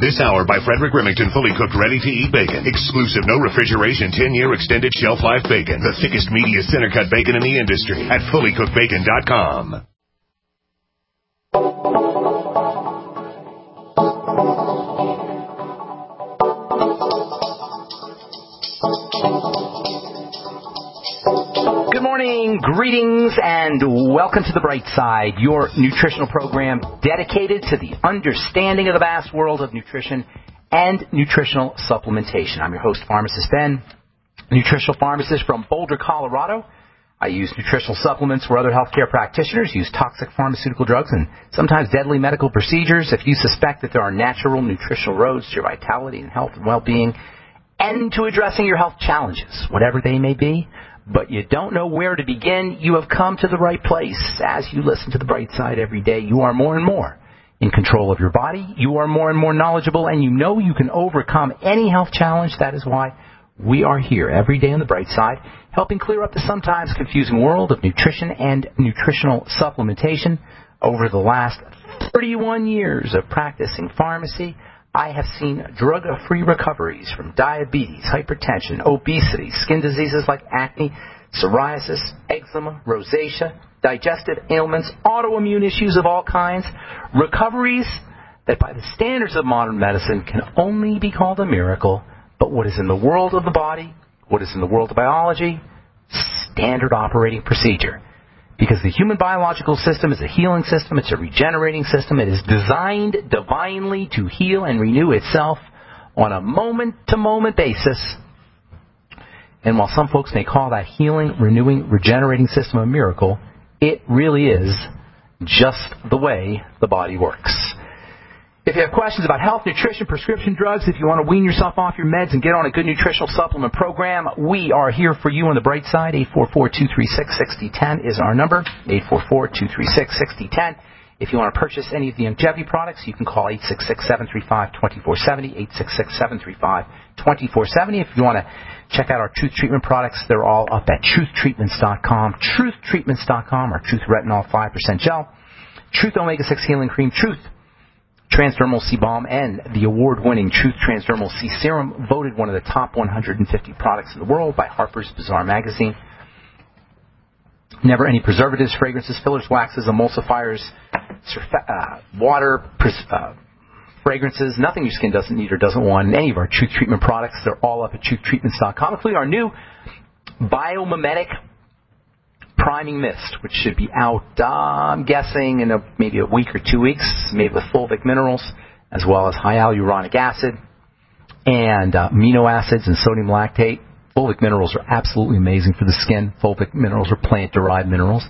This hour by Frederick Remington, fully cooked, ready-to-eat bacon. Exclusive, no refrigeration, 10-year extended shelf life bacon. The thickest, meatiest center-cut bacon in the industry at fullycookedbacon.com. Good morning, greetings, and welcome to The Bright Side, your nutritional program dedicated to the understanding of the vast world of nutrition and nutritional supplementation. I'm your host, Pharmacist Ben, nutritional pharmacist from Boulder, Colorado. I use nutritional supplements where other healthcare practitioners use toxic pharmaceutical drugs and sometimes deadly medical procedures. If you suspect that there are natural nutritional roads to your vitality and health and well-being and to addressing your health challenges, whatever they may be, but you don't know where to begin, you have come to the right place. As you listen to The Bright Side every day, you are more and more in control of your body. You are more and more knowledgeable, and you know you can overcome any health challenge. That is why we are here every day on The Bright Side, helping clear up the sometimes confusing world of nutrition and nutritional supplementation. Over the last 31 years of practicing pharmacy, I have seen drug-free recoveries from diabetes, hypertension, obesity, skin diseases like acne, psoriasis, eczema, rosacea, digestive ailments, autoimmune issues of all kinds, recoveries that by the standards of modern medicine can only be called a miracle. But what is in the world of the body, what is in the world of biology, standard operating procedure. Because the human biological system is a healing system, it's a regenerating system, it is designed divinely to heal and renew itself on a moment-to-moment basis. And while some folks may call that healing, renewing, regenerating system a miracle, it really is just the way the body works. If you have questions about health, nutrition, prescription drugs, if you want to wean yourself off your meds and get on a good nutritional supplement program, we are here for you on The Bright Side. 844-236-6010 is our number, 844-236-6010. If you want to purchase any of the longevity products, you can call 866-735-2470, 866-735-2470. If you want to check out our Truth Treatment products, they're all up at truthtreatments.com, truthtreatments.com, our Truth Retinol 5% Gel, Truth Omega-6 Healing Cream, Truth Transdermal C Balm, and the award-winning Truth Transdermal C Serum, voted one of the top 150 products in the world by Harper's Bazaar magazine. Never any preservatives, fragrances, fillers, waxes, emulsifiers, water, fragrances, nothing your skin doesn't need or doesn't want in any of our Truth Treatment products. They're all up at truthtreatments.com, including our new Biomimetic Priming Mist, which should be out, I'm guessing, in maybe a week or 2 weeks, made with fulvic minerals, as well as high hyaluronic acid and amino acids and sodium lactate. Fulvic minerals are absolutely amazing for the skin. Fulvic minerals are plant-derived minerals.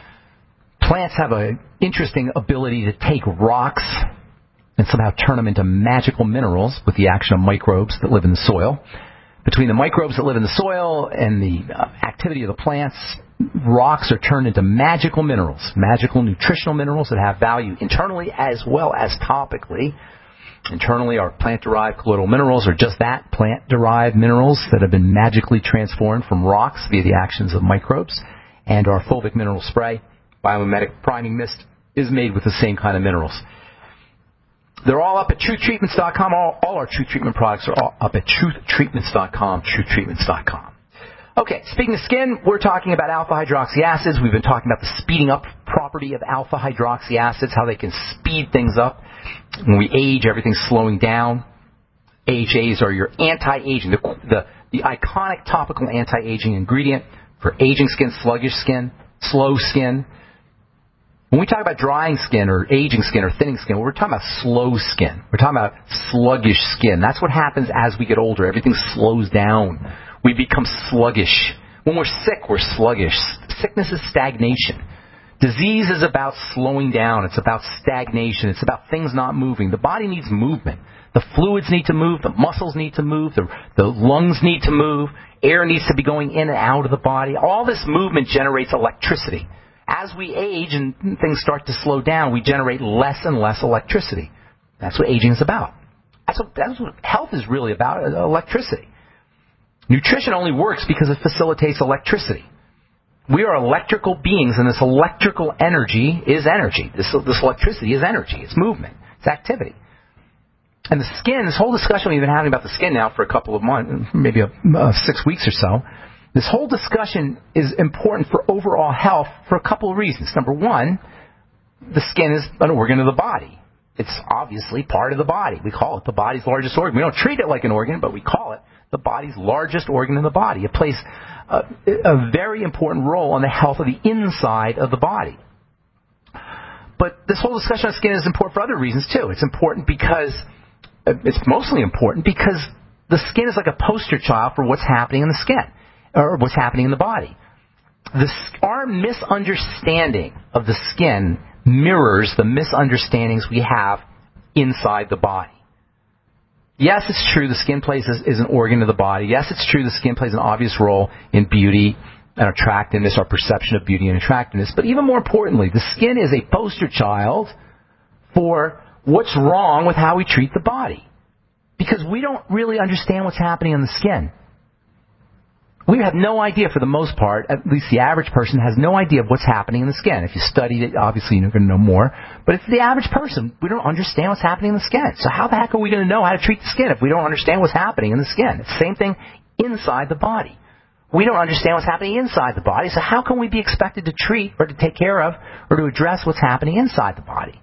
Plants have an interesting ability to take rocks and somehow turn them into magical minerals with the action of microbes that live in the soil. Between the microbes that live in the soil and the activity of the plants, rocks are turned into magical minerals, magical nutritional minerals that have value internally as well as topically. Internally, our plant-derived colloidal minerals are just that, plant-derived minerals that have been magically transformed from rocks via the actions of microbes. And our fulvic mineral spray, Biomimetic Priming Mist, is made with the same kind of minerals. They're all up at truthtreatments.com. All our Truth Treatment products are all up at truthtreatments.com, truthtreatments.com. Okay, speaking of skin, we're talking about alpha-hydroxy acids. We've been talking about the speeding up property of alpha-hydroxy acids, how they can speed things up. When we age, everything's slowing down. AHAs are your anti-aging, the iconic topical anti-aging ingredient for aging skin, sluggish skin, slow skin. When we talk about drying skin or aging skin or thinning skin, we're talking about slow skin. We're talking about sluggish skin. That's what happens as we get older. Everything slows down. We become sluggish. When we're sick, we're sluggish. Sickness is stagnation. Disease is about slowing down. It's about stagnation. It's about things not moving. The body needs movement. The fluids need to move. The muscles need to move. The lungs need to move. Air needs to be going in and out of the body. All this movement generates electricity. As we age and things start to slow down, we generate less and less electricity. That's what aging is about. That's what health is really about, electricity. Nutrition only works because it facilitates electricity. We are electrical beings, and this electrical energy is energy. This electricity is energy. It's movement. It's activity. And the skin, this whole discussion we've been having about the skin now for a couple of months, maybe 6 weeks or so, this whole discussion is important for overall health for a couple of reasons. Number one, the skin is an organ of the body. It's obviously part of the body. We call it the body's largest organ. We don't treat it like an organ, but we call it the body's largest organ in the body. It plays a very important role in the health of the inside of the body. But this whole discussion on skin is important for other reasons, too. It's important because, it's mostly important because the skin is like a poster child for what's happening in the skin, or what's happening in the body. Our misunderstanding of the skin mirrors the misunderstandings we have inside the body. Yes, it's true the skin is an organ of the body. Yes, it's true the skin plays an obvious role in beauty and attractiveness, our perception of beauty and attractiveness. But even more importantly, the skin is a poster child for what's wrong with how we treat the body. Because we don't really understand what's happening in the skin. We have no idea, for the most part, at least the average person has no idea of what's happening in the skin. If you studied it, obviously you're going to know more. But if the average person, we don't understand what's happening in the skin. So how the heck are we going to know how to treat the skin if we don't understand what's happening in the skin? It's the same thing inside the body. We don't understand what's happening inside the body, so how can we be expected to treat or to take care of or to address what's happening inside the body?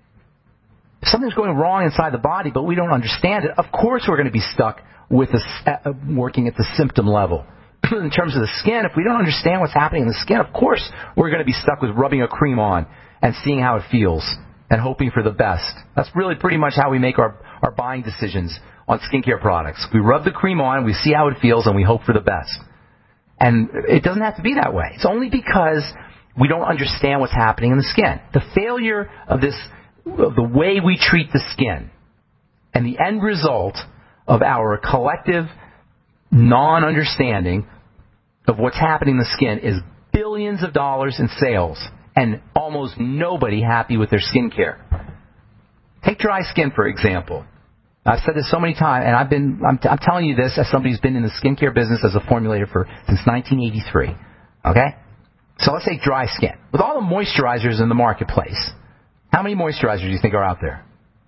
If something's going wrong inside the body, but we don't understand it, of course we're going to be stuck with working at the symptom level. In terms of the skin, if we don't understand what's happening in the skin, of course we're going to be stuck with rubbing a cream on and seeing how it feels and hoping for the best. That's really pretty much how we make our buying decisions on skincare products. We rub the cream on, we see how it feels, and we hope for the best. And it doesn't have to be that way. It's only because we don't understand what's happening in the skin. The failure of the way we treat the skin, and the end result of our collective non-understanding of what's happening in the skin is billions of dollars in sales and almost nobody happy with their skincare. Take dry skin, for example. I've said this so many times, and I'm telling you this as somebody who's been in the skincare business as a formulator since 1983. Okay? So let's say dry skin. With all the moisturizers in the marketplace, how many moisturizers do you think are out there?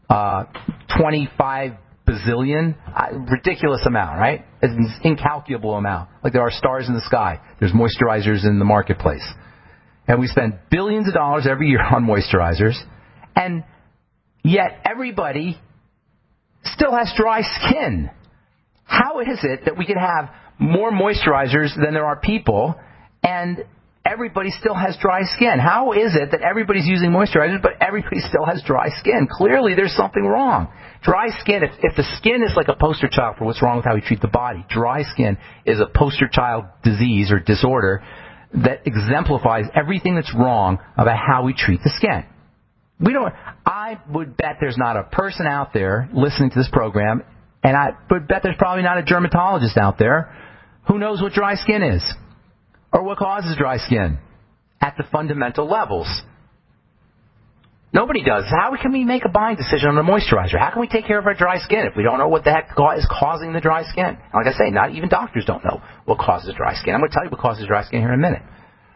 25 bazillion? Ridiculous amount, right? It's an incalculable amount. Like there are stars in the sky. There's moisturizers in the marketplace. And we spend billions of dollars every year on moisturizers, and yet everybody still has dry skin. How is it that we can have more moisturizers than there are people, and everybody still has dry skin? How is it that everybody's using moisturizers, but everybody still has dry skin? Clearly, there's something wrong. Dry skin, if the skin is like a poster child for what's wrong with how we treat the body, dry skin is a poster child disease or disorder that exemplifies everything that's wrong about how we treat the skin. I would bet there's not a person out there listening to this program, and I would bet there's probably not a dermatologist out there who knows what dry skin is or what causes dry skin at the fundamental levels. Nobody does. How can we make a buying decision on a moisturizer? How can we take care of our dry skin if we don't know what the heck is causing the dry skin? Like I say, not even doctors don't know what causes dry skin. I'm going to tell you what causes dry skin here in a minute.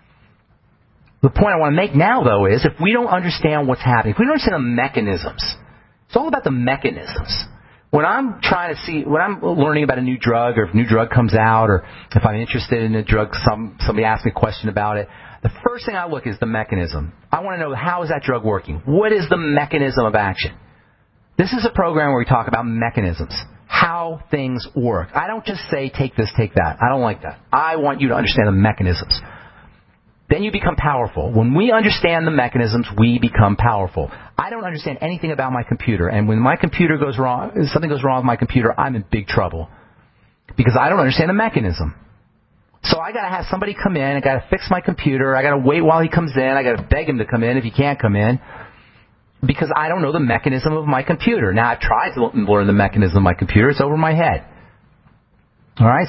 The point I want to make now, though, is if we don't understand what's happening, if we don't understand the mechanisms, it's all about the mechanisms. When I'm learning about a new drug, or if a new drug comes out, or if I'm interested in a drug, somebody asks me a question about it, the first thing I look is the mechanism. I want to know, how is that drug working? What is the mechanism of action? This is a program where we talk about mechanisms, how things work. I don't just say, take this, take that. I don't like that. I want you to understand the mechanisms. Then you become powerful. When we understand the mechanisms, we become powerful. I don't understand anything about my computer, and when my computer goes wrong, if something goes wrong with my computer, I'm in big trouble because I don't understand the mechanism. So I got to have somebody come in. I got to fix my computer. I got to wait while he comes in. I got to beg him to come in if he can't come in because I don't know the mechanism of my computer. Now I've tried to learn the mechanism of my computer. It's over my head. All right,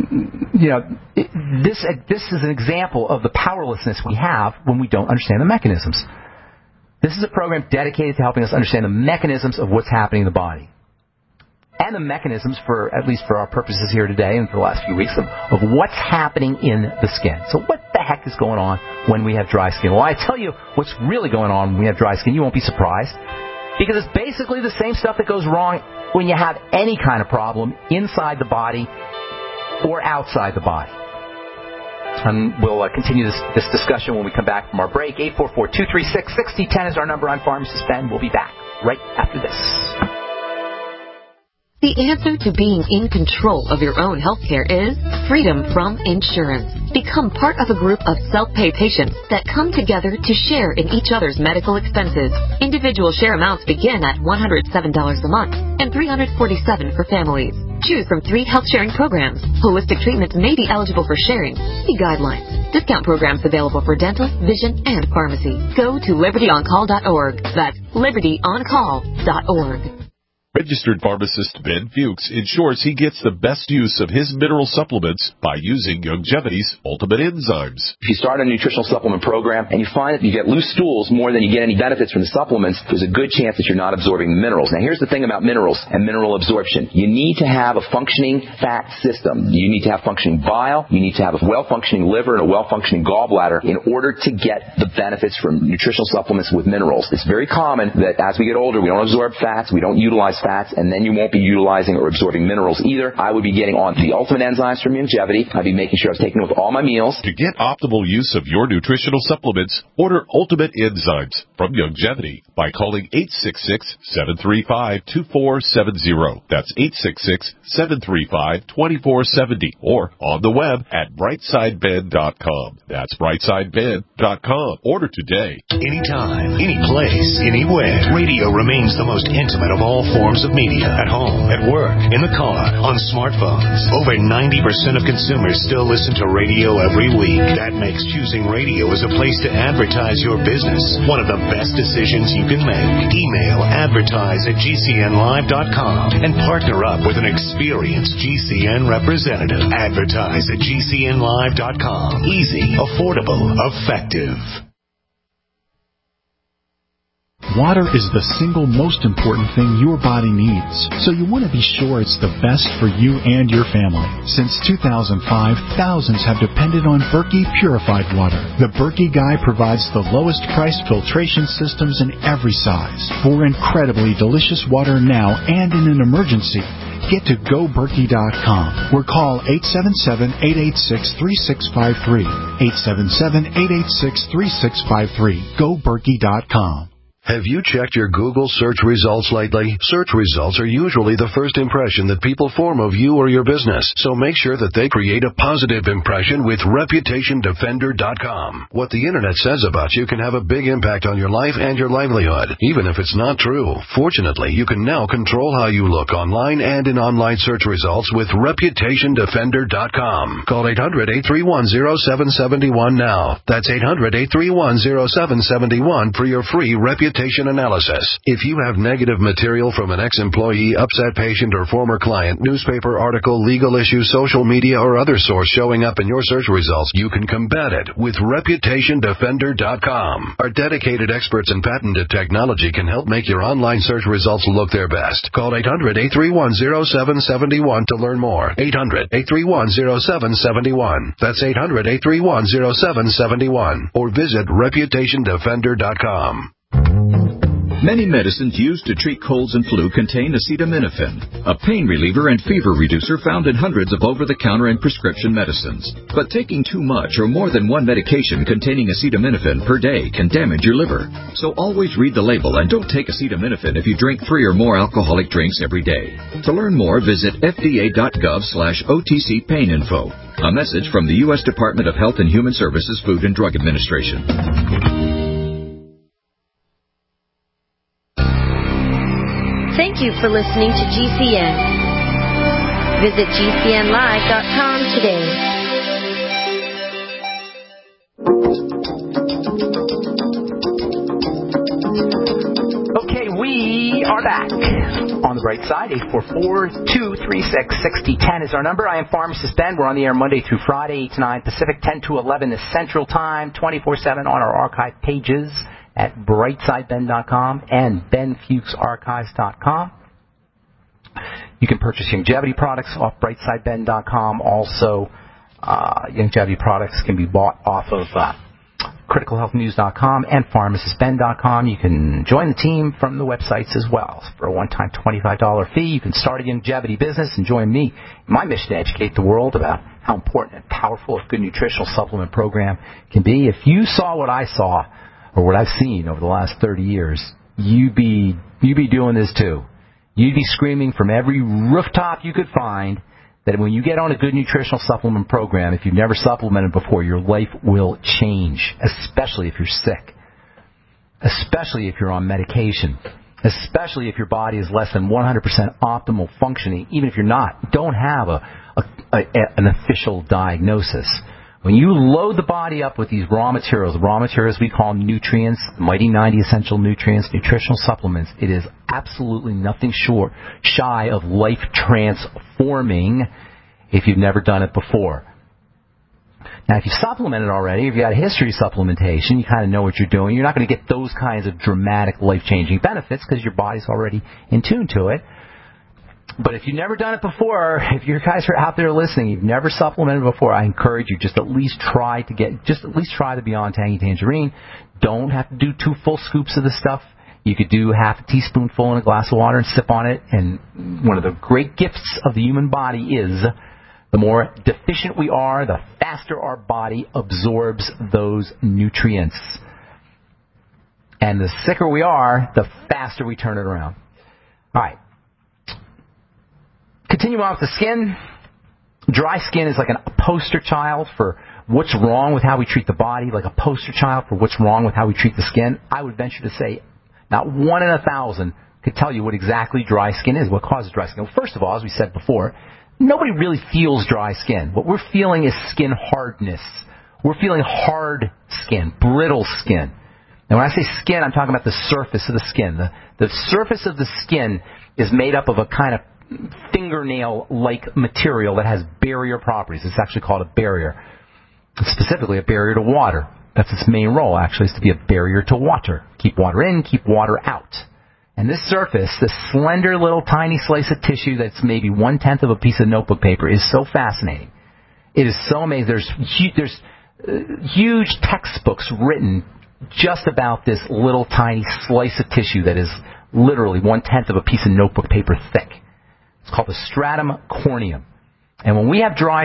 this is an example of the powerlessness we have when we don't understand the mechanisms. This is a program dedicated to helping us understand the mechanisms of what's happening in the body, and the mechanisms, at least for our purposes here today and for the last few weeks, of what's happening in the skin. So what the heck is going on when we have dry skin? Well, I tell you what's really going on when we have dry skin. You won't be surprised, because it's basically the same stuff that goes wrong when you have any kind of problem inside the body or outside the body. And we'll continue this discussion when we come back from our break. 844-236-6010 is our number. I'm Pharmacist Ben. We'll be back right after this. The answer to being in control of your own healthcare is freedom from insurance. Become part of a group of self-pay patients that come together to share in each other's medical expenses. Individual share amounts begin at $107 a month and $347 for families. Choose from 3 health-sharing programs. Holistic treatments may be eligible for sharing. See guidelines. Discount programs available for dental, vision, and pharmacy. Go to libertyoncall.org. That's libertyoncall.org. Registered pharmacist Ben Fuchs ensures he gets the best use of his mineral supplements by using Youngevity's Ultimate Enzymes. If you start a nutritional supplement program and you find that you get loose stools more than you get any benefits from the supplements, there's a good chance that you're not absorbing the minerals. Now, here's the thing about minerals and mineral absorption. You need to have a functioning fat system. You need to have functioning bile. You need to have a well-functioning liver and a well-functioning gallbladder in order to get the benefits from nutritional supplements with minerals. It's very common that as we get older, we don't absorb fats, we don't utilize fats, and then you won't be utilizing or absorbing minerals either. I would be getting on the Ultimate Enzymes from Youngevity. I'd be making sure I was taking it with all my meals. To get optimal use of your nutritional supplements, order Ultimate Enzymes from Youngevity by calling 866-735-2470. That's 866-735-2470. Or on the web at brightsideben.com. That's brightsideben.com. Order today. Anytime, any place, anywhere. Radio remains the most intimate of all forms of media. At home, at work, in the car, on smartphones. Over 90% of consumers still listen to radio every week. That makes choosing radio as a place to advertise your business one of the best decisions you can make. Email advertise@gcnlive.com and partner up with an experienced GCN representative. Advertise@gcnlive.com. Easy, affordable, effective. Water is the single most important thing your body needs, so you want to be sure it's the best for you and your family. Since 2005, thousands have depended on Berkey purified water. The Berkey Guy provides the lowest priced filtration systems in every size. For incredibly delicious water now and in an emergency, get to GoBerkey.com or call 877-886-3653. 877-886-3653. GoBerkey.com. Have you checked your Google search results lately? Search results are usually the first impression that people form of you or your business, so make sure that they create a positive impression with ReputationDefender.com. What the Internet says about you can have a big impact on your life and your livelihood, even if it's not true. Fortunately, you can now control how you look online and in online search results with ReputationDefender.com. Call 800-831-0771 now. That's 800-831-0771 for your free reputation analysis. If you have negative material from an ex-employee, upset patient, or former client, newspaper article, legal issue, social media, or other source showing up in your search results, you can combat it with ReputationDefender.com. Our dedicated experts in patented technology can help make your online search results look their best. Call 800-831-0771 to learn more. 800-831-0771. That's 800-831-0771. Or visit ReputationDefender.com. Many medicines used to treat colds and flu contain acetaminophen, a pain reliever and fever reducer found in hundreds of over-the-counter and prescription medicines. But taking too much or more than one medication containing acetaminophen per day can damage your liver. So always read the label and don't take acetaminophen if you drink 3 or more alcoholic drinks every day. To learn more, visit fda.gov/OTC pain info. A message from the U.S. Department of Health and Human Services Food and Drug Administration. Thank you for listening to GCN. Visit GCNlive.com today. Okay, we are back. On the bright side, 844-236-6010 is our number. I am Pharmacist Ben. We're on the air Monday through Friday, 8 to 9 Pacific, 10 to 11 is Central Time, 24/7 on our archive pages at brightsideben.com and benfuchsarchives.com. You can purchase Youngevity products off brightsideben.com. Also, Youngevity products can be bought off of criticalhealthnews.com and pharmacistben.com. You can join the team from the websites as well. For a one-time $25 fee, you can start a longevity business and join me in my mission to educate the world about how important and powerful a good nutritional supplement program can be. If you saw what I saw, or what I've seen over the last 30 years, you'd be doing this too. You'd be screaming from every rooftop you could find that when you get on a good nutritional supplement program, if you've never supplemented before, your life will change, especially if you're sick, especially if you're on medication, especially if your body is less than 100% optimal functioning, even if you're not, don't have an official diagnosis. When you load the body up with these raw materials we call nutrients, Mighty 90 essential nutrients, nutritional supplements, it is absolutely nothing shy of life transforming if you've never done it before. Now, if you supplemented already, if you got a history of supplementation, you kind of know what you're doing. You're not going to get those kinds of dramatic life-changing benefits because your body's already in tune to it. But if you've never done it before, if you guys are out there listening, you've never supplemented before, I encourage you just at least try the Beyond Tangy Tangerine. Don't have to do 2 full scoops of the stuff. You could do half a teaspoonful in a glass of water and sip on it. And one of the great gifts of the human body is the more deficient we are, the faster our body absorbs those nutrients. And the sicker we are, the faster we turn it around. All right. Continue on with the skin. Dry skin is like a poster child for what's wrong with how we treat the body, like a poster child for what's wrong with how we treat the skin. I would venture to say not 1 in 1,000 could tell you what exactly dry skin is, what causes dry skin. Well, first of all, as we said before, nobody really feels dry skin. What we're feeling is skin hardness. We're feeling hard skin, brittle skin. And when I say skin, I'm talking about the surface of the skin. The surface of the skin is made up of a kind of fingernail-like material that has barrier properties. It's actually called a barrier. It's specifically a barrier to water. That's its main role, actually, is to be a barrier to water. Keep water in, keep water out. And this surface, this slender little tiny slice of tissue that's maybe 1/10 of a piece of notebook paper, is so fascinating. It is so amazing. There's huge textbooks written just about this little tiny slice of tissue that is literally 1/10 of a piece of notebook paper thick. It's called the stratum corneum. And when we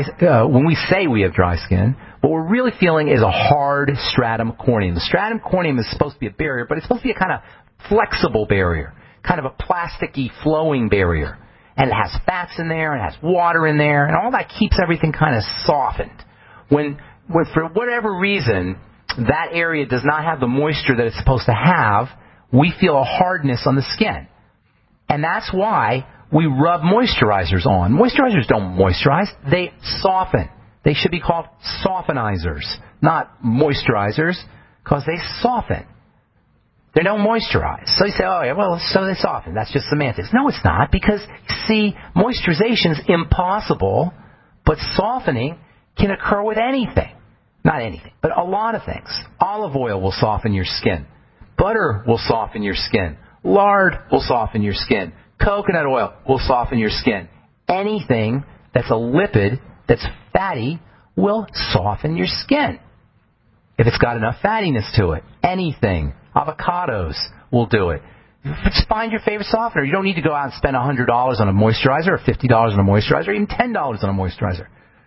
say we have dry skin, what we're really feeling is a hard stratum corneum. The stratum corneum is supposed to be a barrier, but it's supposed to be a kind of flexible barrier, kind of a plasticky flowing barrier. And it has fats in there, and it has water in there, and all that keeps everything kind of softened. When for whatever reason, that area does not have the moisture that it's supposed to have, we feel a hardness on the skin. And that's why we rub moisturizers on. Moisturizers don't moisturize, they soften. They should be called softenizers, not moisturizers, because they soften. They don't moisturize. So you say, oh yeah, well, so they soften. That's just semantics. No, it's not, because, see, moisturization is impossible, but softening can occur with anything. Not anything, but a lot of things. Olive oil will soften your skin. Butter will soften your skin. Lard will soften your skin. Coconut oil will soften your skin. Anything that's a lipid, that's fatty, will soften your skin. If it's got enough fattiness to it. Anything. Avocados will do it. Just find your favorite softener. You don't need to go out and spend $100 on a moisturizer, or $50 on a moisturizer, or even $10 on a moisturizer.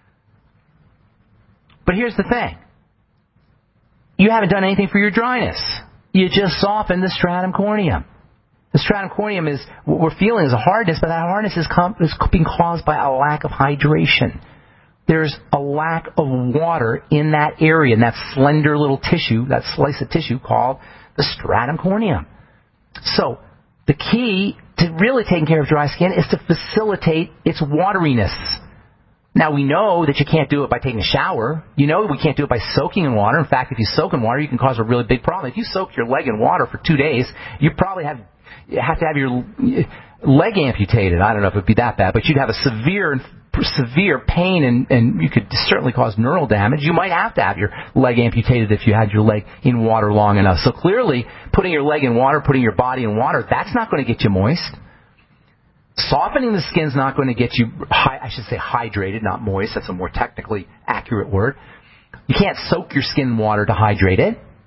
But here's the thing. You haven't done anything for your dryness. You just softened the stratum corneum. The stratum corneum is, what we're feeling is a hardness, but that hardness is being caused by a lack of hydration. There's a lack of water in that area, in that slender little tissue, that slice of tissue called the stratum corneum. So, the key to really taking care of dry skin is to facilitate its wateriness. Now, we know that you can't do it by taking a shower. You know we can't do it by soaking in water. In fact, if you soak in water, you can cause a really big problem. If you soak your leg in water for 2 days, you probably have to have your leg amputated. I don't know if it would be that bad, but you'd have a severe pain, and you could certainly cause neural damage. You might have to have your leg amputated if you had your leg in water long enough. So clearly, putting your leg in water, putting your body in water, that's not going to get you moist. Softening the skin's not going to get you, I should say hydrated, not moist. That's a more technically accurate word. You can't soak your skin in water to hydrate it.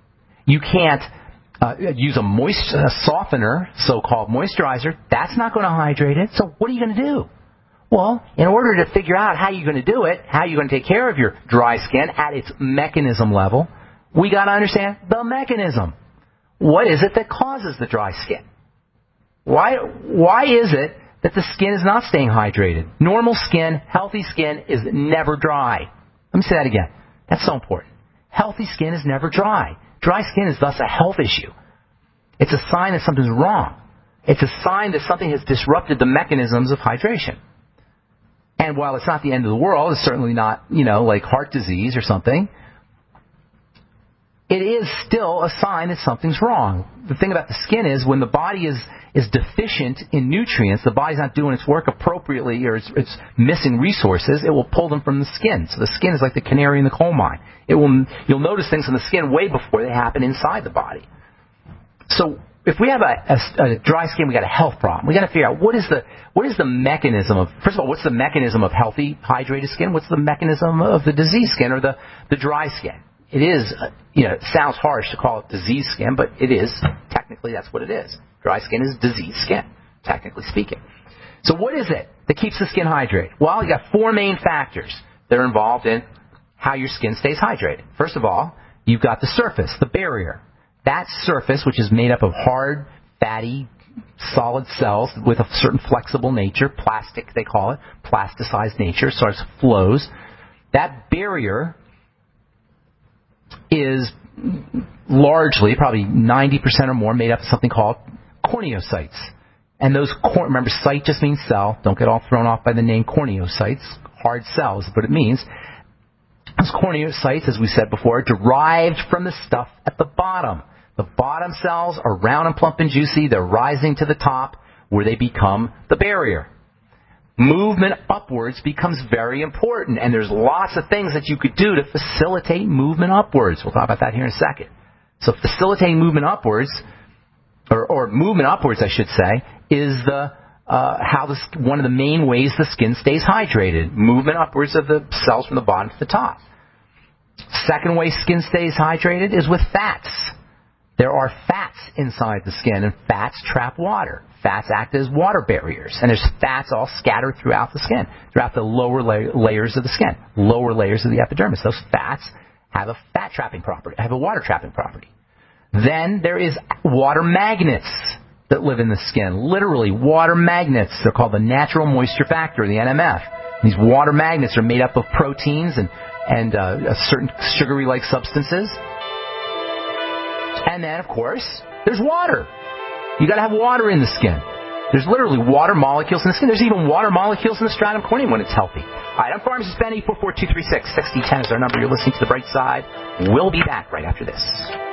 You can't use a softener, so-called moisturizer. That's not going to hydrate it. So what are you going to do? Well, in order to figure out how you're going to do it, how you're going to take care of your dry skin at its mechanism level, we got to understand the mechanism. What is it that causes the dry skin? Why is it that the skin is not staying hydrated? Normal skin, healthy skin is never dry. Let me say that again. That's so important. Healthy skin is never dry. Dry skin is thus a health issue. It's a sign that something's wrong. It's a sign that something has disrupted the mechanisms of hydration. And while it's not the end of the world, it's certainly not, like heart disease or something, it is still a sign that something's wrong. The thing about the skin is when the body is deficient in nutrients, the body's not doing its work appropriately, or it's missing resources, it will pull them from the skin. So the skin is like the canary in the coal mine. You'll notice things in the skin way before they happen inside the body. So if we have a dry skin, we got a health problem. We got to figure out what is the mechanism of, first of all, what's the mechanism of healthy, hydrated skin? What's the mechanism of the disease skin or the dry skin? It is, it sounds harsh to call it disease skin, but it is. Technically, that's what it is. Dry skin is disease skin, technically speaking. So what is it that keeps the skin hydrated? Well, you got 4 main factors that are involved in how your skin stays hydrated. First of all, you've got the surface, the barrier. That surface, which is made up of hard, fatty, solid cells with a certain flexible nature, plastic they call it, plasticized nature, so it flows. That barrier is largely, probably 90% or more, made up of something called corneocytes. And those, remember, cyte just means cell. Don't get all thrown off by the name corneocytes. Hard cells, but it means. Those corneocytes, as we said before, are derived from the stuff at the bottom. The bottom cells are round and plump and juicy. They're rising to the top where they become the barrier. Movement upwards becomes very important, and there's lots of things that you could do to facilitate movement upwards. We'll talk about that here in a second. So facilitating movement upwards, or movement upwards, I should say, is one of the main ways the skin stays hydrated. Movement upwards of the cells from the bottom to the top. Second way skin stays hydrated is with fats. There are fats inside the skin, and fats trap water. Fats act as water barriers, and there's fats all scattered throughout the skin, throughout the lower layers of the skin, lower layers of the epidermis. Those fats have a fat trapping property, have a water trapping property. Then there is water magnets that live in the skin, literally water magnets. They're called the natural moisture factor, the NMF. These water magnets are made up of proteins and certain sugary-like substances. And then, of course, there's water. You got to have water in the skin. There's literally water molecules in the skin. There's even water molecules in the stratum corneum when it's healthy. All right, I'm Pharmacist Ben. 844-236-6010 is our number. You're listening to The Bright Side. We'll be back right after this.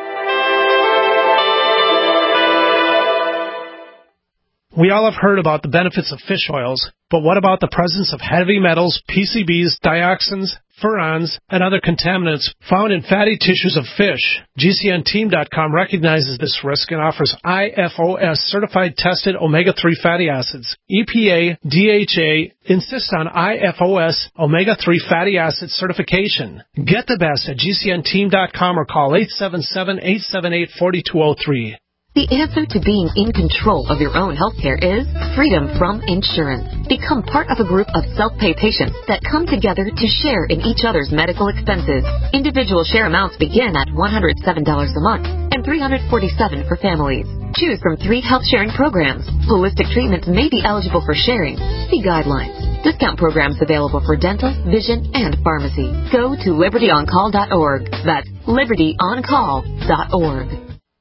We all have heard about the benefits of fish oils, but what about the presence of heavy metals, PCBs, dioxins, furans, and other contaminants found in fatty tissues of fish? GCNteam.com recognizes this risk and offers IFOS certified tested omega-3 fatty acids. EPA, DHA insists on IFOS omega-3 fatty acid certification. Get the best at GCNteam.com or call 877-878-4203. The answer to being in control of your own healthcare is freedom from insurance. Become part of a group of self-pay patients that come together to share in each other's medical expenses. Individual share amounts begin at $107 a month and $347 for families. Choose from 3 health-sharing programs. Holistic treatments may be eligible for sharing. See guidelines. Discount programs available for dental, vision, and pharmacy. Go to libertyoncall.org. That's libertyoncall.org.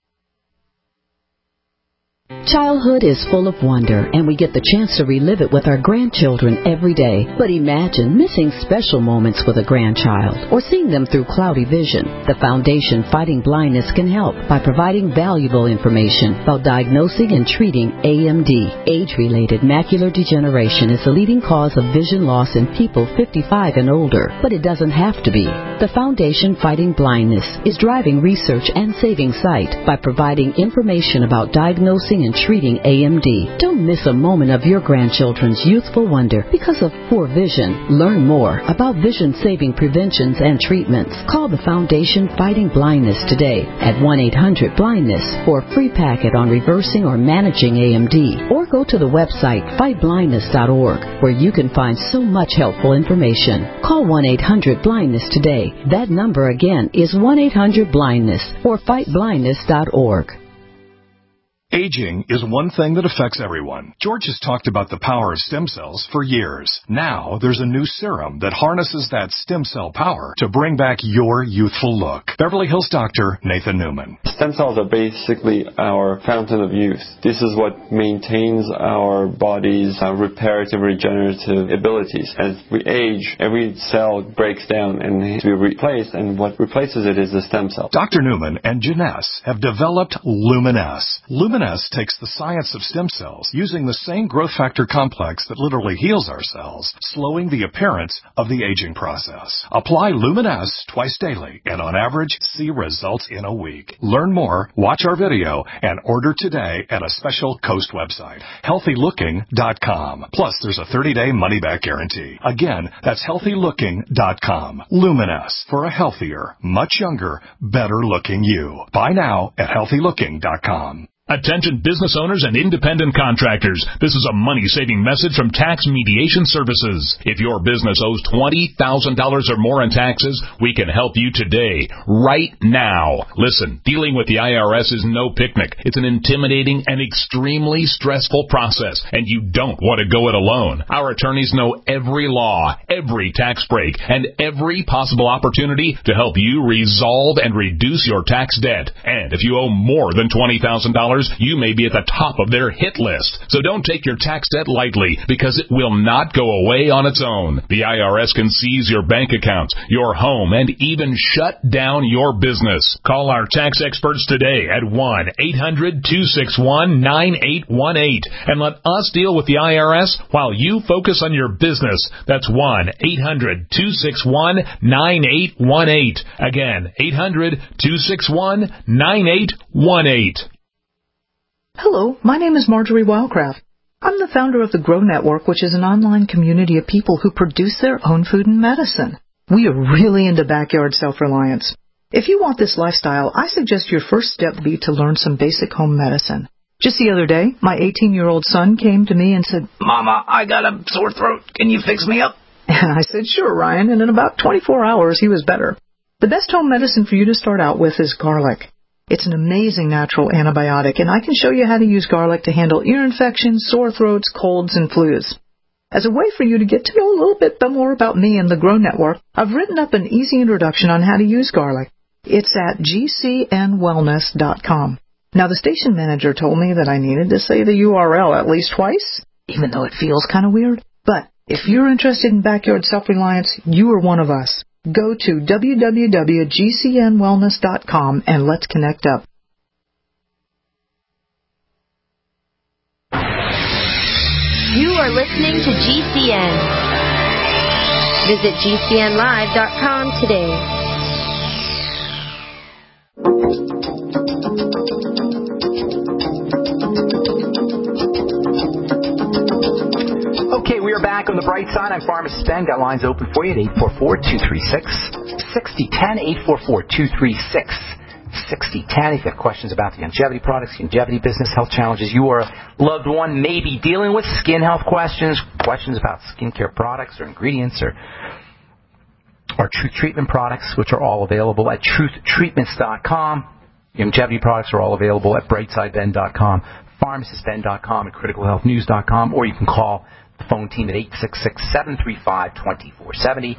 Childhood is full of wonder, and we get the chance to relive it with our grandchildren every day. But imagine missing special moments with a grandchild or seeing them through cloudy vision. The Foundation Fighting Blindness can help by providing valuable information about diagnosing and treating AMD. Age-related macular degeneration is the leading cause of vision loss in people 55 and older, but it doesn't have to be. The Foundation Fighting Blindness is driving research and saving sight by providing information about diagnosing diagnosing and treating AMD. Don't miss a moment of your grandchildren's youthful wonder because of poor vision. Learn more about vision-saving preventions and treatments. Call the Foundation Fighting Blindness today at 1-800-BLINDNESS for a free packet on reversing or managing AMD. Or go to the website fightblindness.org where you can find so much helpful information. Call 1-800-BLINDNESS today. That number again is 1-800-BLINDNESS or fightblindness.org. Aging is one thing that affects everyone. George has talked about the power of stem cells for years. Now there's a new serum that harnesses that stem cell power to bring back your youthful look. Beverly Hills doctor Nathan Newman. Stem cells are basically our fountain of youth. This is what maintains our body's reparative, regenerative abilities. As we age, every cell breaks down and needs to be replaced, and what replaces it is the stem cell. Dr. Newman and Janess have developed Luminesce. Luminesce takes the science of stem cells using the same growth factor complex that literally heals our cells, slowing the appearance of the aging process. Apply Luminesce twice daily and on average see results in a week. Learn more, watch our video, and order today at a special Coast website, healthylooking.com. Plus there's a 30-day money-back guarantee. Again, that's healthylooking.com. Luminesce for a healthier, much younger, better-looking you. Buy now at healthylooking.com. Attention business owners and independent contractors. This is a money-saving message from Tax Mediation Services. If your business owes $20,000 or more in taxes, we can help you today, right now. Listen, dealing with the IRS is no picnic. It's an intimidating and extremely stressful process, and you don't want to go it alone. Our attorneys know every law, every tax break, and every possible opportunity to help you resolve and reduce your tax debt. And if you owe more than $20,000, you may be at the top of their hit list. So don't take your tax debt lightly, because it will not go away on its own. The IRS can seize your bank accounts, your home, and even shut down your business. Call our tax experts today at 1-800-261-9818 and let us deal with the IRS while you focus on your business. That's 1-800-261-9818. Again, 800-261-9818. Hello, my name is Marjorie Wildcraft. I'm the founder of the Grow Network, which is an online community of people who produce their own food and medicine. We are really into backyard self-reliance. If you want this lifestyle, I suggest your first step be to learn some basic home medicine. Just the other day, my 18-year-old son came to me and said, "Mama, I got a sore throat. Can you fix me up?" And I said, "Sure, Ryan," and in about 24 hours, he was better. The best home medicine for you to start out with is garlic. It's an amazing natural antibiotic, and I can show you how to use garlic to handle ear infections, sore throats, colds, and flus. As a way for you to get to know a little bit more about me and the Grow Network, I've written up an easy introduction on how to use garlic. It's at gcnwellness.com. Now, the station manager told me that I needed to say the URL at least twice, even though it feels kind of weird. But if you're interested in backyard self-reliance, you are one of us. Go to www.gcnwellness.com and let's connect up. You are listening to GCN. Visit GCNlive.com today. Okay, we are back on the bright side. I'm Pharmacist Ben. Got lines open for you at 844-236-6010, 844-236-6010. If you have questions about the longevity products, longevity business, health challenges, you or a loved one may be dealing with, skin health questions, questions about skincare products or ingredients or Truth Treatment products, which are all available at truthtreatments.com. Longevity products are all available at brightsideben.com, pharmacistben.com, and criticalhealthnews.com, or you can call the phone team at 866-735-2470,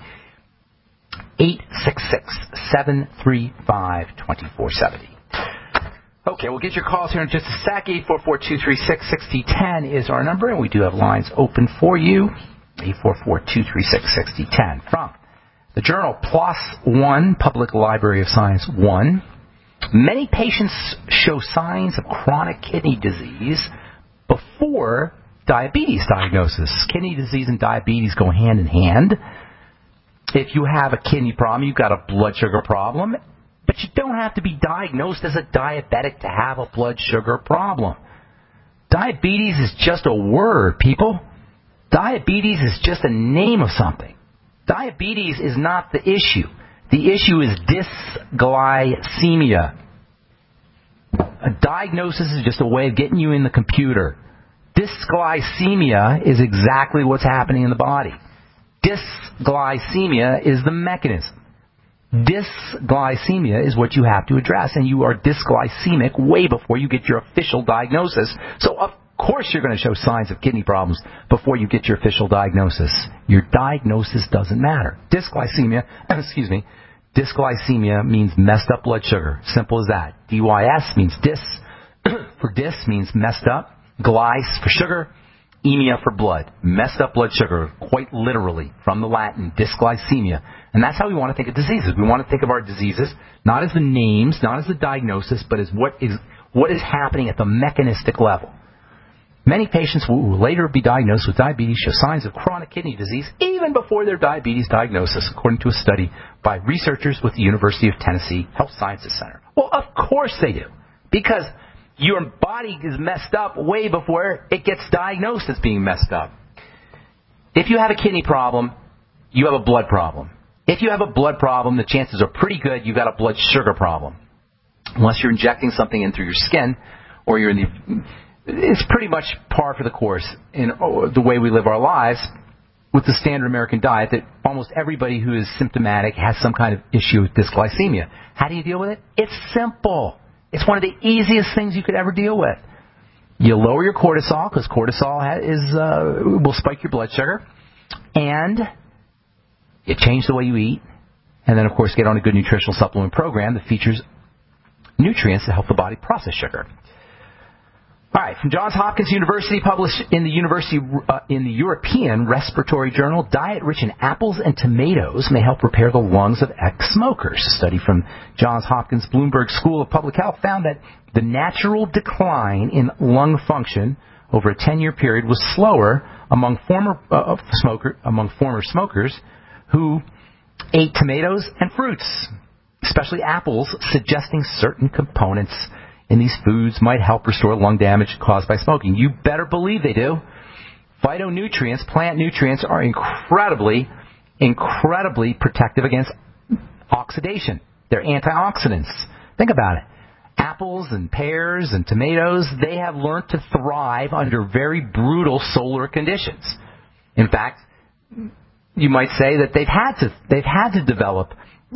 866-735-2470. Okay, we'll get your calls here in just a sec. 844-236-6010 is our number, and we do have lines open for you. 844-236-6010 from the journal PLOS ONE, Public Library of Science 1. Many patients show signs of chronic kidney disease before diabetes diagnosis. Kidney disease and diabetes go hand in hand. If you have a kidney problem, you've got a blood sugar problem, but you don't have to be diagnosed as a diabetic to have a blood sugar problem. Diabetes is just a word, people. Diabetes is just a name of something. Diabetes is not the issue. The issue is dysglycemia. A diagnosis is just a way of getting you in the computer. Dysglycemia is exactly what's happening in the body. Dysglycemia is the mechanism. Dysglycemia is what you have to address, and you are dysglycemic way before you get your official diagnosis. So, of course, you're going to show signs of kidney problems before you get your official diagnosis. Your diagnosis doesn't matter. Dysglycemia means messed up blood sugar. Simple as that. DYS means dys. For dys means messed up. Glyce for sugar. Emia for blood. Messed up blood sugar, quite literally, from the Latin, dysglycemia. And that's how we want to think of diseases. We want to think of our diseases not as the names, not as the diagnosis, but as what is happening at the mechanistic level. Many patients who will later be diagnosed with diabetes show signs of chronic kidney disease even before their diabetes diagnosis, according to a study by researchers with the University of Tennessee Health Sciences Center. Well, of course they do, because your body is messed up way before it gets diagnosed as being messed up. If you have a kidney problem, you have a blood problem. If you have a blood problem, the chances are pretty good you've got a blood sugar problem. Unless you're injecting something in through your skin, or you're in the... It's pretty much par for the course in the way we live our lives with the standard American diet that almost everybody who is symptomatic has some kind of issue with dysglycemia. How do you deal with it? It's simple. It's one of the easiest things you could ever deal with. You lower your cortisol, because cortisol will spike your blood sugar, and you change the way you eat, and then, of course, get on a good nutritional supplement program that features nutrients that help the body process sugar. All right, from Johns Hopkins University, published in the European Respiratory Journal, diet rich in apples and tomatoes may help repair the lungs of ex-smokers. A study from Johns Hopkins Bloomberg School of Public Health found that the natural decline in lung function over a 10-year period was slower among former smokers who ate tomatoes and fruits, especially apples, suggesting certain components in these foods might help restore lung damage caused by smoking. You better believe they do. Phytonutrients, plant nutrients, are incredibly protective against oxidation. They're antioxidants. Think about it. Apples and pears and tomatoes, they have learned to thrive under very brutal solar conditions. In fact, you might say that they've had to develop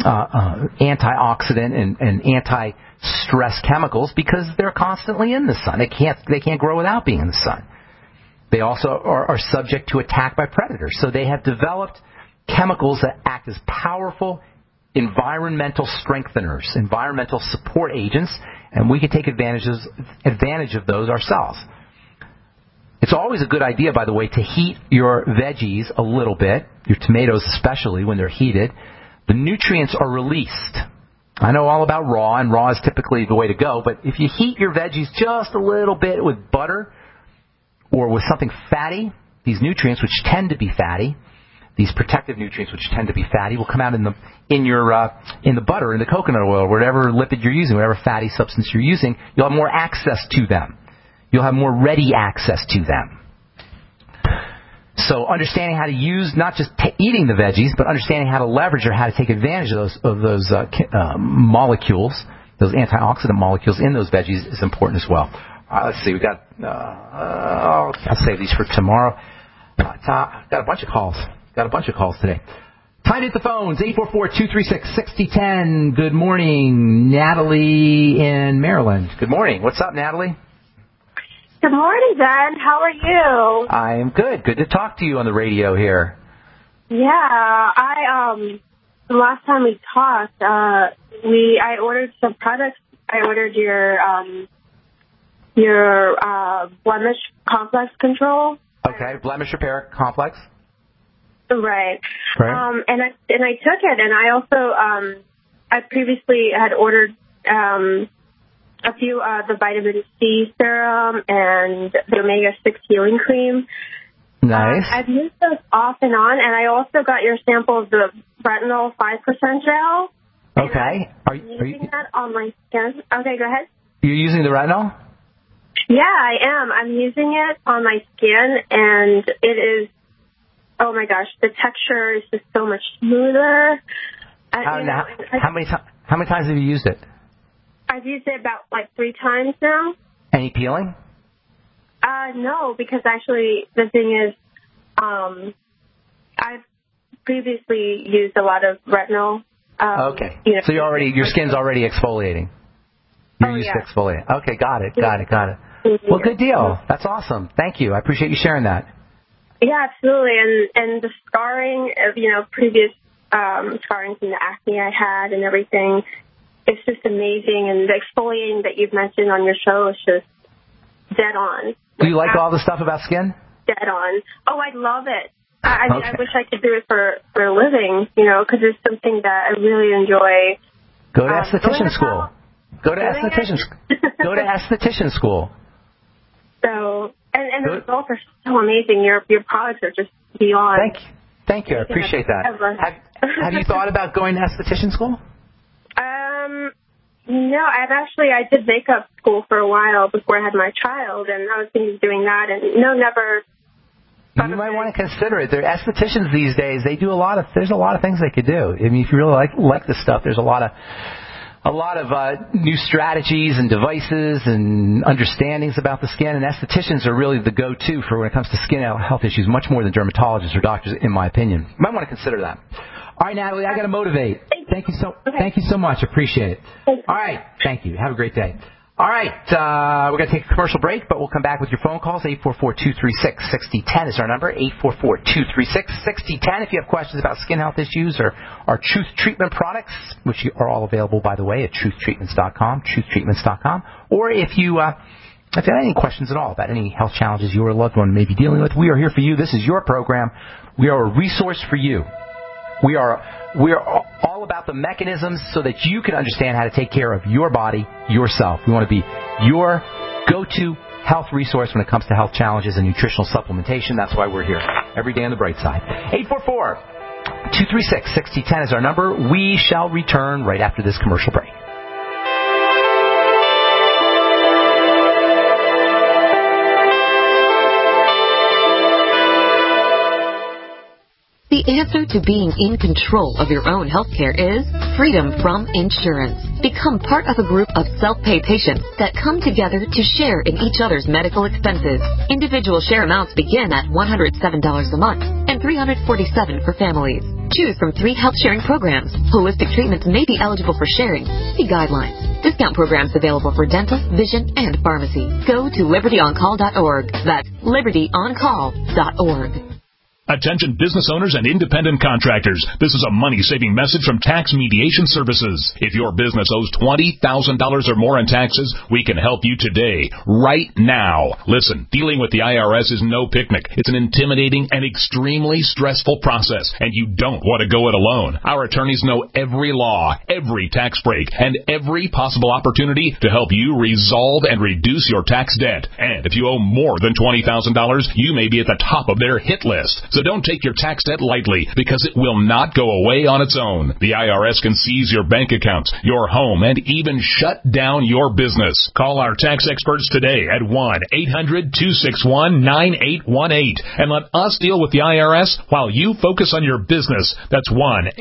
antioxidant and anti-stress chemicals because they're constantly in the sun. They can't grow without being in the sun. They also are subject to attack by predators. So they have developed chemicals that act as powerful environmental strengtheners, environmental support agents, and we can take advantage of those ourselves. It's always a good idea, by the way, to heat your veggies a little bit, your tomatoes especially when they're heated. The nutrients are released. I know all about raw, and raw is typically the way to go, but if you heat your veggies just a little bit with butter or with something fatty, these nutrients, which tend to be fatty, these protective nutrients, which tend to be fatty, will come out in the butter, in the coconut oil, whatever lipid you're using, whatever fatty substance you're using. You'll have more access to them. You'll have more ready access to them. So understanding how to use, not just eating the veggies, but understanding how to leverage or how to take advantage of those molecules, those antioxidant molecules in those veggies is important as well. Let's see, we got, I'll save these for tomorrow. Got a bunch of calls today. Time to hit the phones, 844-236-6010. Good morning, Natalie in Maryland. Good morning. What's up, Natalie? Good morning, Ben. How are you? I am good. Good to talk to you on the radio here. Yeah, the last time we talked, I ordered some products. I ordered your blemish complex control. Okay, blemish repair complex. Right. And I took it, and I also I previously had ordered a few the vitamin C serum and the omega-6 healing cream. Nice. I've used those off and on, and I also got your sample of the retinol 5% gel. Okay. Are you using that on my skin? Okay, go ahead. You're using the retinol? Yeah, I am. I'm using it on my skin, and it is, oh my gosh, the texture is just so much smoother. How many times have you used it? I've used it about 3 times now. Any peeling? No, because actually the thing is, I've previously used a lot of retinol. Okay. So your skin's already exfoliating. You're used to exfoliate. Okay, got it. Well, good deal. That's awesome. Thank you. I appreciate you sharing that. Yeah, absolutely. And the scarring of, previous scarring from the acne I had and everything, it's just amazing. And the exfoliating that you've mentioned on your show is just dead on. Do you like all the stuff about skin? Dead on. Oh, I love it. I mean, I wish I could do it for a living, because it's something that I really enjoy. Go to esthetician school. Go to esthetician school. So, and the results are so amazing. Your products are just beyond. Thank you. I appreciate that. Have you thought about going to esthetician school? No, I did makeup school for a while before I had my child, and I was thinking of doing that, and never. You might want to consider it. They're estheticians these days. They do there's a lot of things they could do. I mean, if you really like this stuff, there's a lot of new strategies and devices and understandings about the skin, and estheticians are really the go-to for when it comes to skin health issues, much more than dermatologists or doctors, in my opinion. You might want to consider that. All right, Natalie, I got to motivate. Thank you so much. Appreciate it. All right, thank you. Have a great day. All right, we're going to take a commercial break, but we'll come back with your phone calls. 844-236-6010 is our number, 844-236-6010. If you have questions about skin health issues or our Truth Treatment products, which are all available, by the way, at truthtreatments.com, truthtreatments.com. Or if you have any questions at all about any health challenges you or a loved one may be dealing with, we are here for you. This is your program. We are a resource for you. We are all about the mechanisms so that you can understand how to take care of your body yourself. We want to be your go-to health resource when it comes to health challenges and nutritional supplementation. That's why we're here every day on the bright side. 844-236-6010 is our number. We shall return right after this commercial break. The answer to being in control of your own healthcare is freedom from insurance. Become part of a group of self-pay patients that come together to share in each other's medical expenses. Individual share amounts begin at $107 a month and $347 for families. Choose from 3 health-sharing programs. Holistic treatments may be eligible for sharing. See guidelines. Discount programs available for dental, vision, and pharmacy. Go to libertyoncall.org. That's libertyoncall.org. Attention business owners and independent contractors. This is a money-saving message from Tax Mediation Services. If your business owes $20,000 or more in taxes, we can help you today, right now. Listen, dealing with the IRS is no picnic. It's an intimidating and extremely stressful process, and you don't want to go it alone. Our attorneys know every law, every tax break, and every possible opportunity to help you resolve and reduce your tax debt. And if you owe more than $20,000, you may be at the top of their hit list. So don't take your tax debt lightly, because it will not go away on its own. The IRS can seize your bank accounts, your home, and even shut down your business. Call our tax experts today at 1-800-261-9818 and let us deal with the IRS while you focus on your business. That's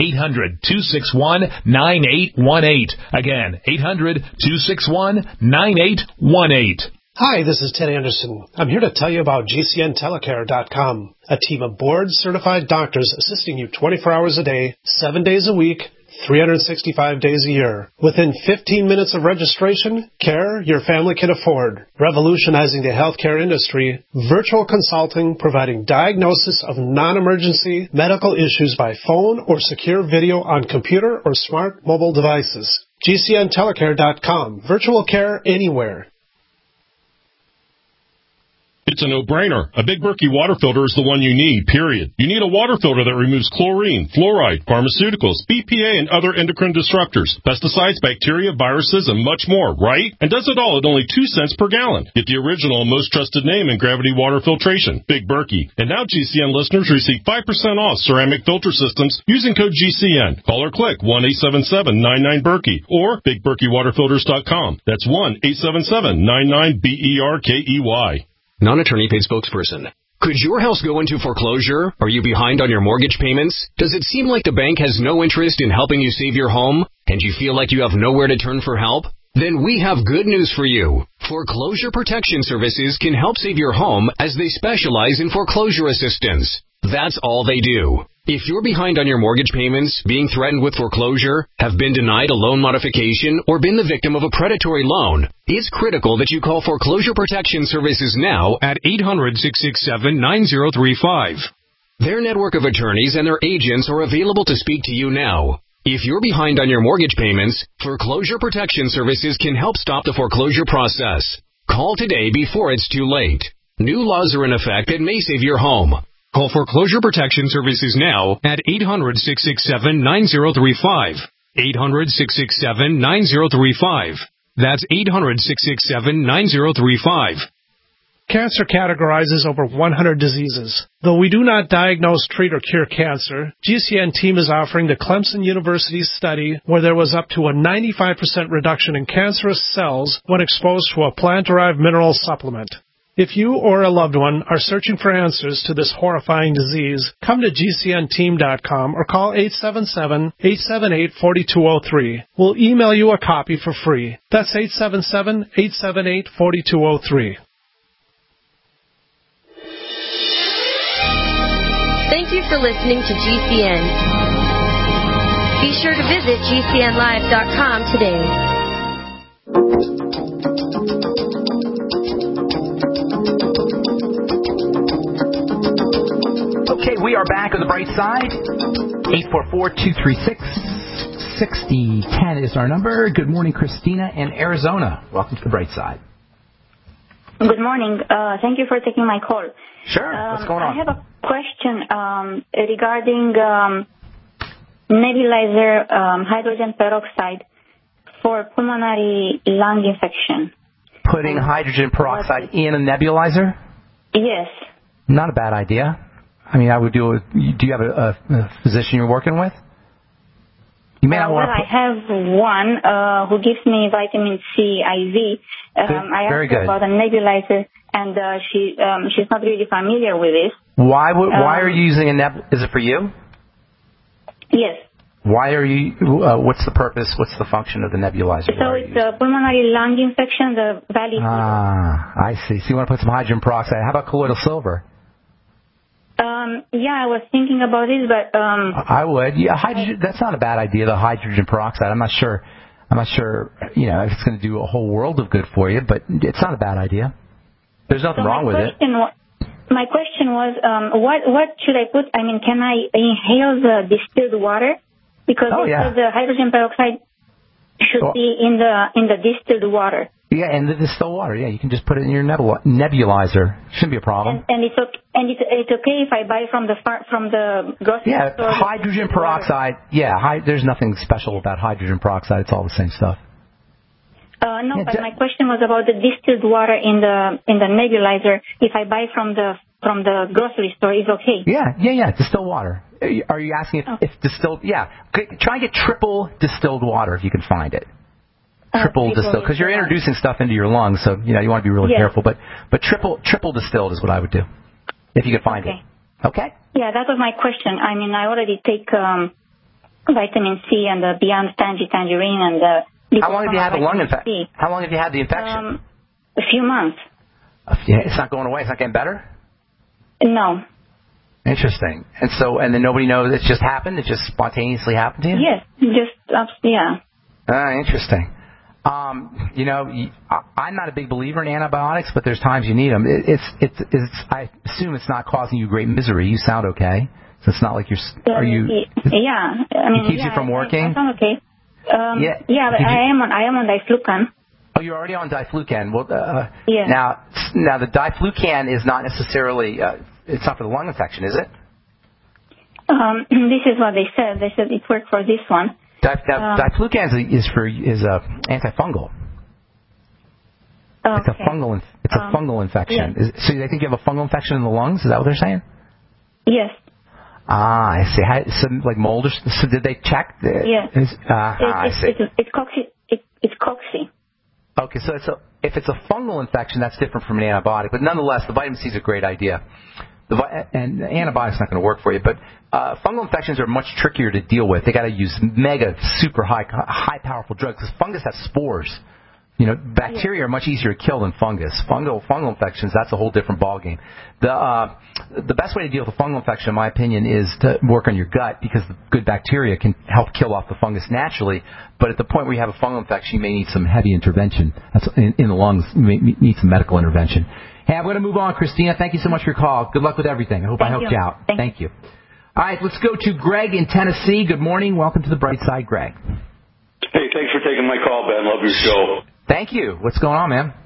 1-800-261-9818. Again, 800-261-9818. Hi, this is Ted Anderson. I'm here to tell you about GCNtelecare.com, a team of board-certified doctors assisting you 24 hours a day, 7 days a week, 365 days a year. Within 15 minutes of registration, care your family can afford. Revolutionizing the healthcare industry, virtual consulting providing diagnosis of non-emergency medical issues by phone or secure video on computer or smart mobile devices. GCNtelecare.com, virtual care anywhere. It's a no-brainer. A Big Berkey water filter is the one you need, period. You need a water filter that removes chlorine, fluoride, pharmaceuticals, BPA, and other endocrine disruptors, pesticides, bacteria, viruses, and much more, right? And does it all at only 2 cents per gallon. Get the original and most trusted name in gravity water filtration, Big Berkey. And now GCN listeners receive 5% off ceramic filter systems using code GCN. Call or click 1-877-99-BERKEY or BigBerkeyWaterFilters.com. That's 1-877-99-BERKEY. Non-attorney paid spokesperson. Could your house go into foreclosure? Are you behind on your mortgage payments? Does it seem like the bank has no interest in helping you save your home? And you feel like you have nowhere to turn for help? Then we have good news for you. Foreclosure Protection Services can help save your home as they specialize in foreclosure assistance. That's all they do. If you're behind on your mortgage payments, being threatened with foreclosure, have been denied a loan modification, or been the victim of a predatory loan, it's critical that you call Foreclosure Protection Services now at 800-667-9035. Their network of attorneys and their agents are available to speak to you now. If you're behind on your mortgage payments, Foreclosure Protection Services can help stop the foreclosure process. Call today before it's too late. New laws are in effect that may save your home. Call Foreclosure Protection Services now at 800-667-9035. 800-667-9035. That's 800-667-9035. Cancer categorizes over 100 diseases. Though we do not diagnose, treat, or cure cancer, GCN team is offering the Clemson University study where there was up to a 95% reduction in cancerous cells when exposed to a plant-derived mineral supplement. If you or a loved one are searching for answers to this horrifying disease, come to GCNteam.com or call 877-878-4203. We'll email you a copy for free. That's 877-878-4203. Thank you for listening to GCN. Be sure to visit GCNlive.com today. Okay, we are back on the bright side. 844-236-6010 is our number. Good morning, Christina in Arizona. Welcome to the bright side. Good morning. Thank you for taking my call. Sure. What's going on? I have a question regarding nebulizer hydrogen peroxide for pulmonary lung infection. Putting hydrogen peroxide in a nebulizer? Yes. Not a bad idea. I mean, I would do it. Do you have a physician you're working with? You may not want to I have one who gives me vitamin C IV. I asked her about a nebulizer, and she's not really familiar with this. Why are you using a nebulizer? Is it for you? Yes. Why are you? What's the purpose? What's the function of the nebulizer? So it's a pulmonary lung infection, the valley fever. I see. So you want to put some hydrogen peroxide. How about colloidal silver? Yeah, I was thinking about this, but I would. Yeah, hydrogen. That's not a bad idea. The hydrogen peroxide. I'm not sure. You know, if it's going to do a whole world of good for you, but it's not a bad idea. There's nothing wrong with it. My question was, what should I put? I mean, can I inhale the distilled water? Because the hydrogen peroxide should be in the distilled water. Yeah, in the distilled water. Yeah, you can just put it in your nebulizer. Shouldn't be a problem. And it's okay if I buy from the grocery store. Yeah, hydrogen peroxide. Yeah, there's nothing special about hydrogen peroxide. It's all the same stuff. No, but my question was about the distilled water in the nebulizer. If I buy from the grocery store, is okay. Yeah. Distilled water. Are you asking if distilled? Yeah. Try and get triple distilled water if you can find it. Triple distilled, because you're introducing stuff into your lungs, so you want to be really careful. But triple distilled is what I would do if you can find it. Okay. Yeah, that was my question. I mean, I already take vitamin C and the Beyond Tangerine and the. How long have you had the lung infection? How long have you had the infection? A few months. It's not going away. It's not getting better. No. Interesting. And then nobody knows it just happened. It just spontaneously happened to you. Yes, Interesting. I'm not a big believer in antibiotics, but there's times you need them. I assume it's not causing you great misery. You sound okay, so it's not like you're. Are you? Yeah, I mean, it keeps you from working. I sound okay. But I am on diflucan. Oh, you're already on diflucan. Well, yeah. Now the diflucan is not necessarily it's not for the lung infection, is it? This is what they said. They said it worked for this one. Diflucan is antifungal. Okay. It's a fungal infection. Yeah. So they think you have a fungal infection in the lungs? Is that what they're saying? Yes. I see. So like mold or so did they check? Yes. I see. It's cocci. Okay, so if it's a fungal infection, that's different from an antibiotic. But nonetheless, the vitamin C is a great idea. And the antibiotic's not going to work for you. But fungal infections are much trickier to deal with. They got to use super high powerful drugs because fungus has spores. Bacteria are much easier to kill than fungus. Fungal infections, that's a whole different ballgame. The best way to deal with a fungal infection, in my opinion, is to work on your gut because the good bacteria can help kill off the fungus naturally. But at the point where you have a fungal infection, you may need some heavy intervention. That's in the lungs. You may need some medical intervention. Hey, I'm going to move on, Christina. Thank you so much for your call. Good luck with everything. I hope I helped you out. Thank you. All right, let's go to Greg in Tennessee. Good morning. Welcome to the Bright Side, Greg. Hey, thanks for taking my call, Ben. Love your show. Thank you. What's going on, man?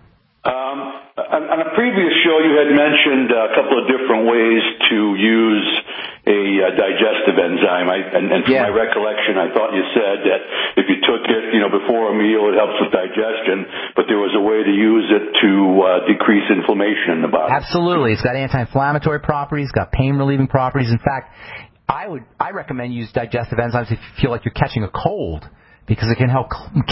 On a previous show, you had mentioned a couple of different ways to use a digestive enzyme. And from my recollection, I thought you said that if you took it, before a meal, it helps with digestion, but there was a way to use it to decrease inflammation in the body. Absolutely. It's got anti-inflammatory properties, got pain-relieving properties. In fact, I recommend use digestive enzymes if you feel like you're catching a cold, because it can help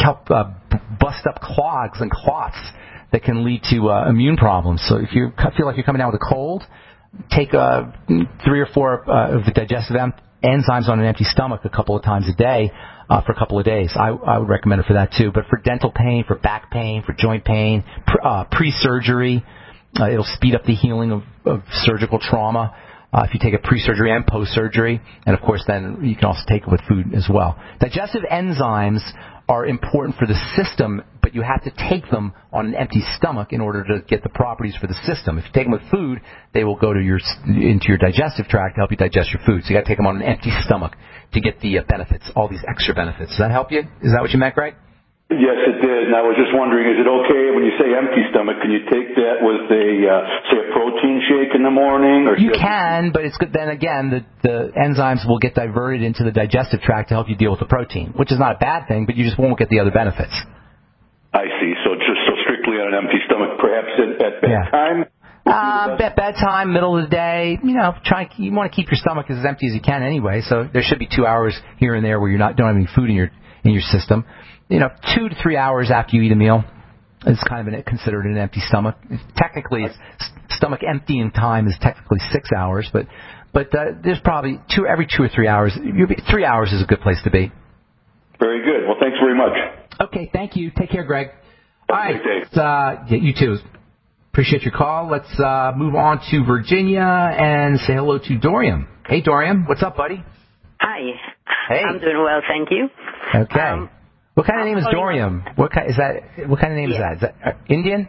bust up clogs and clots that can lead to immune problems. So if you feel like you're coming down with a cold, take 3 or 4 of the digestive enzymes on an empty stomach a couple of times a day for a couple of days. I would recommend it for that too. But for dental pain, for back pain, for joint pain, pre-surgery, it'll speed up the healing of surgical trauma. If you take it pre-surgery and post-surgery, and of course then you can also take it with food as well. Digestive enzymes are important for the system, but you have to take them on an empty stomach in order to get the properties for the system. If you take them with food, they will go to into your digestive tract to help you digest your food. So you got to take them on an empty stomach to get the benefits, all these extra benefits. Does that help you? Is that what you meant, Greg? Yes, it did. And I was just wondering, is it okay when you say empty stomach? Can you take that with say a protein shake in the morning? Or you can, but it's good. Then again, the enzymes will get diverted into the digestive tract to help you deal with the protein, which is not a bad thing, but you just won't get the other benefits. I see. So just strictly on an empty stomach, perhaps at bedtime. At bedtime, middle of the day, you want to keep your stomach as empty as you can anyway. So there should be 2 hours here and there where don't have any food in your system. 2 to 3 hours after you eat a meal is kind of considered an empty stomach. Technically, stomach emptying time is technically 6 hours, but there's probably every 2 or 3 hours. 3 hours is a good place to be. Very good. Well, thanks very much. Okay, thank you. Take care, Greg. All right, you too. Appreciate your call. Let's move on to Virginia and say hello to Dorian. Hey, Dorian, what's up, buddy? Hi. Hey. I'm doing well, thank you. Okay. What kind of name is Dorian? What kind of name is that? Is that Indian?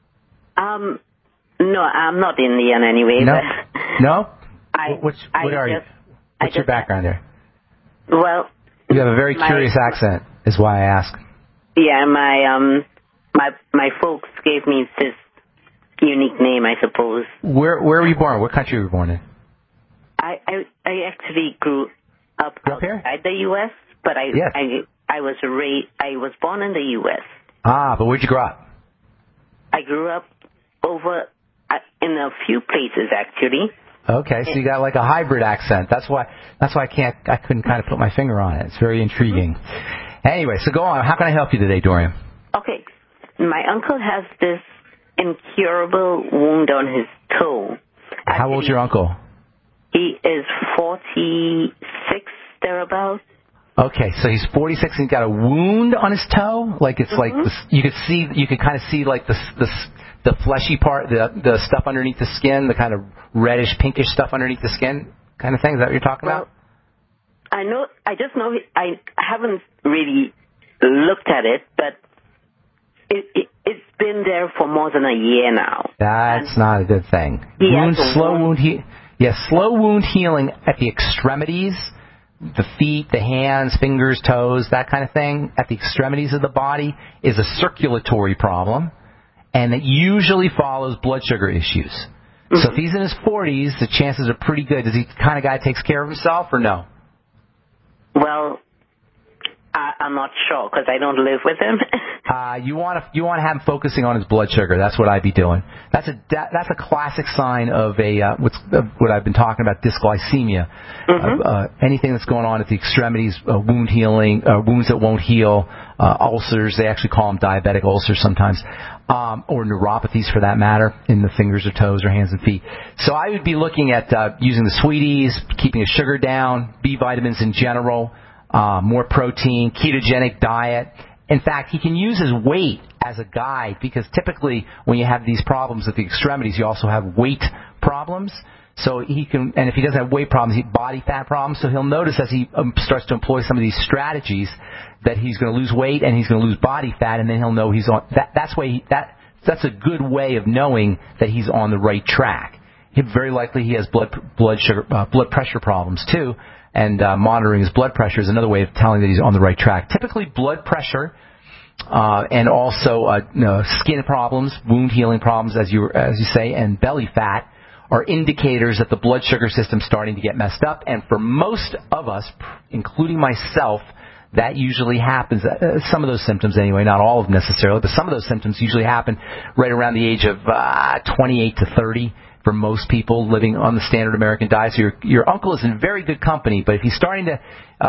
No, I'm not Indian anyway. No. But No. What are you? What's your background there? Well, you have a very curious accent, is why I ask. Yeah, my folks gave me this unique name, I suppose. Where were you born? What country were you born in? I actually grew up outside the U.S., but I was born in the U.S. But where'd you grow up? I grew up over in a few places, actually. Okay, so you got like a hybrid accent. That's why I couldn't kind of put my finger on it. It's very intriguing. Anyway, so go on. How can I help you today, Dorian? Okay. My uncle has this incurable wound on his toe. Actually, how old's your uncle? He is 46, thereabouts. Okay, so he's 46 and he's got a wound on his toe? Like it's like this, you could kind of see like the fleshy part, the stuff underneath the skin, the kind of reddish, pinkish stuff underneath the skin kind of thing. Is that what you're talking about? I just know, I haven't really looked at it, but it's been there for more than a year now. That's not a good thing. Slow wound healing at the extremities. the feet, the hands, fingers, toes, that kind of thing, at the extremities of the body, is a circulatory problem, and it usually follows blood sugar issues. Mm-hmm. So if he's in his 40s, the chances are pretty good. Is he the kind of guy that takes care of himself or no? Well, I'm not sure because I don't live with him. You want to have him focusing on his blood sugar. That's what I'd be doing. That's a classic sign of what I've been talking about, dysglycemia. Mm-hmm. Anything that's going on at the extremities, wound healing, wounds that won't heal, ulcers. They actually call them diabetic ulcers sometimes, or neuropathies for that matter, in the fingers or toes or hands and feet. So I would be looking at using the Sweeties, keeping his sugar down, B vitamins in general. More protein, ketogenic diet. In fact, he can use his weight as a guide because typically when you have these problems at the extremities, you also have weight problems. So he can, and if he doesn't have weight problems, body fat problems. So he'll notice as he starts to employ some of these strategies that he's going to lose weight and he's going to lose body fat, and then he'll know he's on. That's a good way of knowing that he's on the right track. Very likely he has blood pressure problems too. And monitoring his blood pressure is another way of telling that he's on the right track. Typically, blood pressure and also skin problems, wound healing problems, as you say, and belly fat are indicators that the blood sugar system's starting to get messed up. And for most of us, including myself, that usually happens. Some of those symptoms, anyway, not all of them necessarily, but some of those symptoms usually happen right around the age of 28 to 30. For most people living on the standard American diet. So your uncle is in very good company, but if he's starting to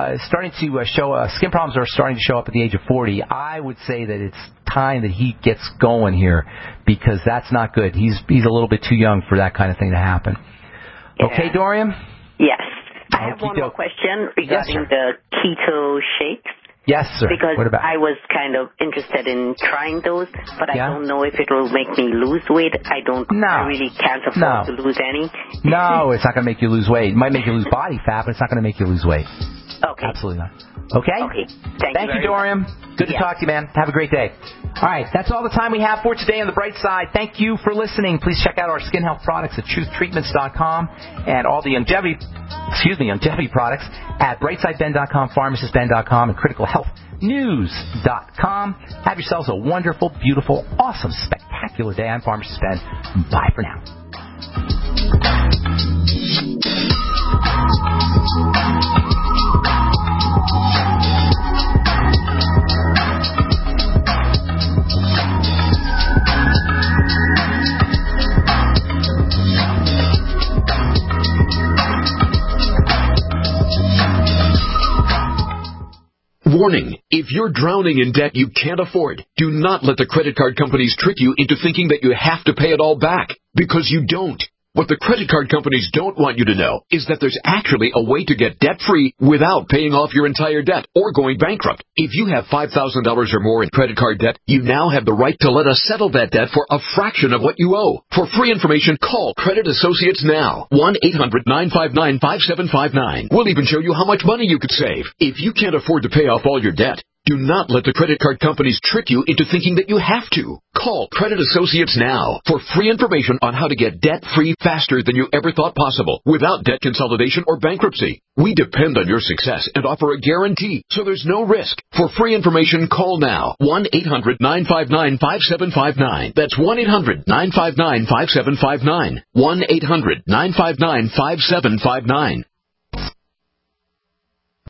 show skin problems are starting to show up at the age of 40, I would say that it's time that he gets going here because that's not good. He's a little bit too young for that kind of thing to happen. Yeah. Okay, Dorian? Yes. I have one more question regarding the keto shakes. Yes, sir. Because what about? I was kind of interested in trying those, but I don't know if it will make me lose weight. I really can't afford to lose any. No, it's not going to make you lose weight. It might make you lose body fat, but it's not going to make you lose weight. Okay. Absolutely not. Okay? Okay. Thank you, Dorian. Good to talk to you, man. Have a great day. All right, that's all the time we have for today on The Bright Side. Thank you for listening. Please check out our skin health products at truthtreatments.com and all the longevity products at brightsideben.com, pharmacistben.com, and criticalhealthnews.com. Have yourselves a wonderful, beautiful, awesome, spectacular day. I'm Pharmacist Ben. Bye for now. Warning, if you're drowning in debt you can't afford, do not let the credit card companies trick you into thinking that you have to pay it all back, because you don't. What the credit card companies don't want you to know is that there's actually a way to get debt-free without paying off your entire debt or going bankrupt. If you have $5,000 or more in credit card debt, you now have the right to let us settle that debt for a fraction of what you owe. For free information, call Credit Associates now. 1-800-959-5759. We'll even show you how much money you could save. If you can't afford to pay off all your debt, do not let the credit card companies trick you into thinking that you have to. Call Credit Associates now for free information on how to get debt-free faster than you ever thought possible without debt consolidation or bankruptcy. We depend on your success and offer a guarantee, so there's no risk. For free information, call now. 1-800-959-5759. That's 1-800-959-5759. 1-800-959-5759.